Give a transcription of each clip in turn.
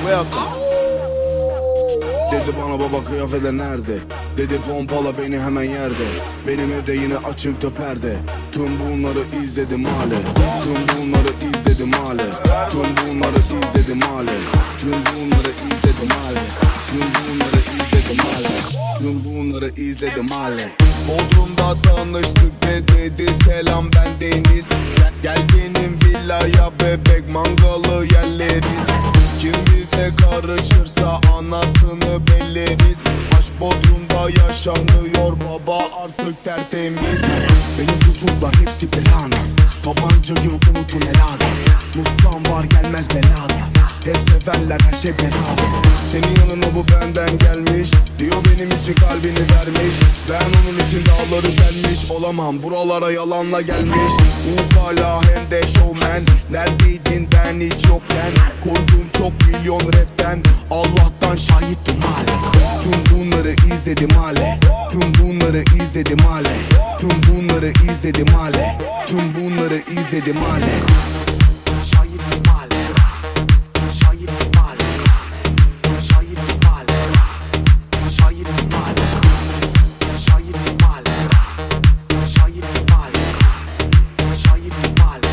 Dedi bana baba kıyafetler nerede? Dedi pompala beni hemen yerde. Benim evde yine açıktı perde. Tüm bunları izledim hale. Tüm bunları izledim hale. Tüm bunları izledim hale. Tüm bunları izledim hale. Tüm bunları izledim hale. Tüm bunları izledim hale. Bodrum'da tanıştık dedi selam ben Deniz. Gel benim villaya bebek mangalı yerleriz. Kim bize karışırsa anasını belleriz. Aşk Bodrum'da yaşanıyor baba artık tertemiz. Benim çocuklar hepsi bir ana. Tabancayı unutun helada. Muskan var gelmez belada. Hep severler her şey beraber. Senin yanına bu benden gelmiş. Diyor benim için kalbini vermiş. Ben onun için dağları gelmiş. Olamam buralara yalanla gelmiş. Ukala hem de showman. Neredeydin ben hiç yokken? Koydum çok milyon rapten. Allah'tan şahittim hale. Tüm bunları izledim hale. Tüm bunları izledim hale. Tüm bunları izledim hale. Tüm bunları izledim hale. Şahittim hale. Şahittim hale. Şahittim hale. Şahittim hale. Şahittim hale. Şahittim hale. Şahittim hale.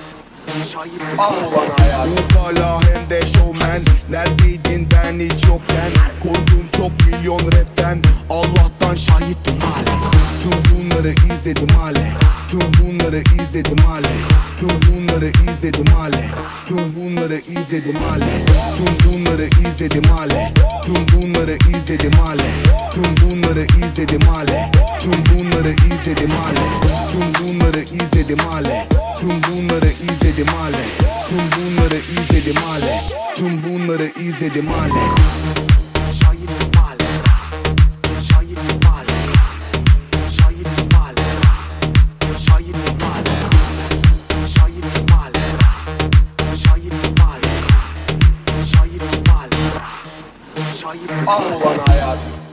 Şahittim hale. Ukala hem de showman. Neredeydin ben hiç yokken? Koydum çok milyon rapten. Allah'tan şahittim hale. Tüm bunları izledim hale. Tüm bunları izledim hale. Tüm bunları izledim hale. Tüm bunları izledim hale. Tüm bunları izledim hale. Tüm bunları izledim hale. Tüm bunları izledim hale. Tüm bunları izledim hale. Tüm bunları izledim hale. Tüm bunları izledim hale. Tüm bunları izledim hale. Tüm bunları izledim hale. Şahittim hale. Şahittim hale. Şahittim hale. Şahittim hale. Şahittim hale. Şahittim hale. Şahittim hale. Şahittim hale.